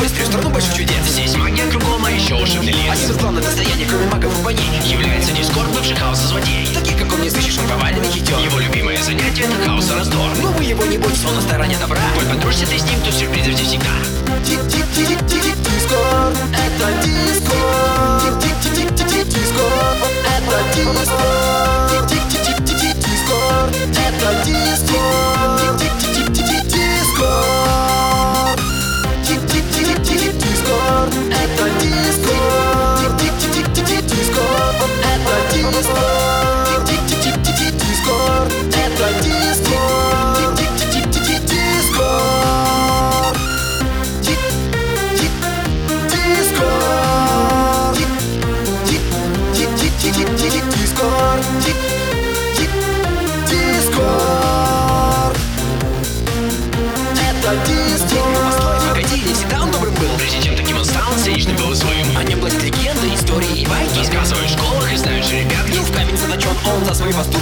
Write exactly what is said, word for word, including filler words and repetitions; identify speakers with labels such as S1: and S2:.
S1: быстрее в страну больших чудес.
S2: Здесь магия кругом, а еще ушибный лес.
S1: Один из главных достояний, кроме магов и богинь,
S2: является Дискорд, бывший хаоса злодей.
S1: таких как он не сыщешь, он поваленный хитер.
S2: Его любимое занятие — это хаос и раздор.
S1: Но вы его не бойтесь, он на стороне добра.
S2: Коль подружься ты с ним, то сюрпризы здесь всегда.
S1: Дискорд, это Дискорд. Дискорд, это Дискорд. Дискорд, это Дискорд. Дискорд, Дискорд, это Дискорд. Дискорд, это Дискорд. Дискорд, это Дискорд. Дискорд. Дискорд, Дискорд, это Дискорд.
S2: Постой, погоди, не всегда он добрым был. Прежде чем таким он стал, циничным был своим.
S1: О нем платят легенды, истории и байки.
S2: Рассказывают в школах и знаешь ребят.
S1: И в камень заточен он за свои поступки.